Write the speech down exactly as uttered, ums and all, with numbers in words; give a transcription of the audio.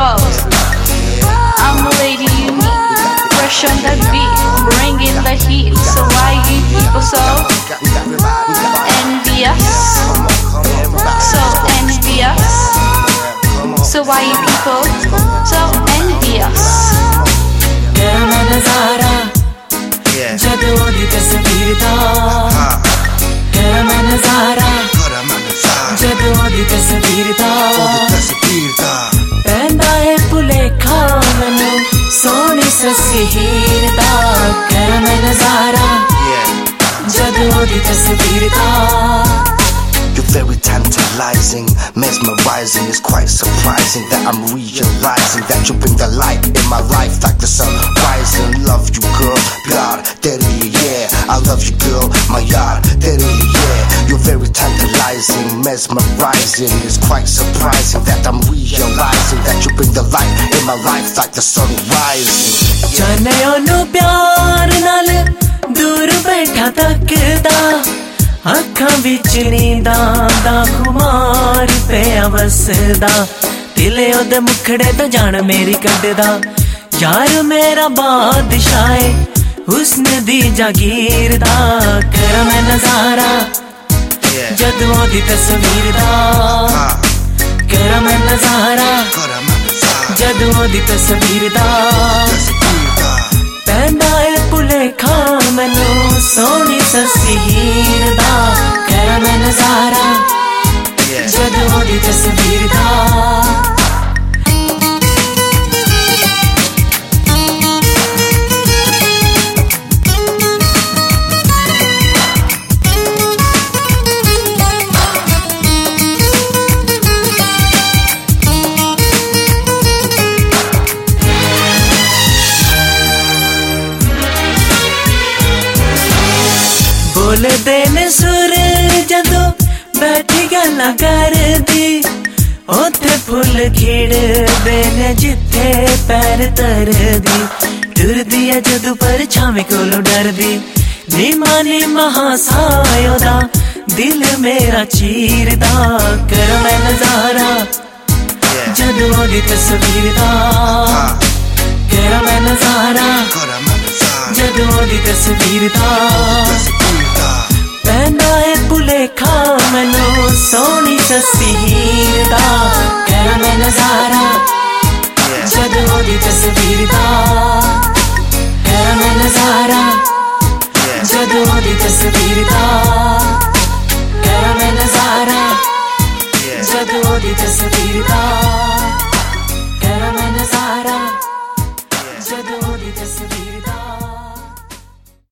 goes. I'm a lady unique, fresh on the beat, bringing the heat. So why you people so envious? So envious. So why you people so envious? तेरा मैं नजारा जब ओदी तस्वीर दा, तेरा मैं नजारा जब ओदी तस्वीर दा, पैंदा है भुलेखा मैनू सोहनी सस्सी हीर दा, तेरा मैं नजारा जब ओदी तस्वीर दा। You're very tantalizing, mesmerizing. It's quite surprising that I'm realizing that you bring the light in my life like the sun rising. Love you, girl, God, daddy, yeah. I love you, girl, my yard, daddy, yeah. You're very tantalizing, mesmerizing. It's quite surprising that I'm realizing that you bring the light in my life like the sun rising. जाने ओनू प्यार नाल दूर बैठा तकदा, अखां विच नींदां दा खुमार पिया वसदा, दिले ओदे मुखड़े तो जान मेरी कड्डदा, यार मेरा बादशाह है हुस्न दी जागीर दा, कर मैं नजारा जद ओदी तस्वीर दा, कर मैं नजारा जद ओदी तस्वीर दा, पैंदा है भुलेखा मैनू सोहनी सस्सी हीर दा, कर मैं नजारा जद ओदी तस्वीर दा। बोलदे ने सुर जदों बैठी गल्लां करदी, उत्थे फुल खिड़दे ने जिथे पैर धरदी, टुरदी ऐ जदों परछावें कोलों डरदी, नीमा नीमा हासा ओदा दिल मेरा चीरदा, कर मैं नजारा जद ओदी तस्वीर दा, कर मैं नजारा जद ओदी तस्वीर दा, पैंदा है भुलेखा मैनू सोहनी सस्सी हीर दा, कर मैं नजारा जद ओदी तस्वीर दा, कर मैं नजारा जद ओदी तस्वीर दा, कर मैं नजारा जद ओदी तस्वीर दा।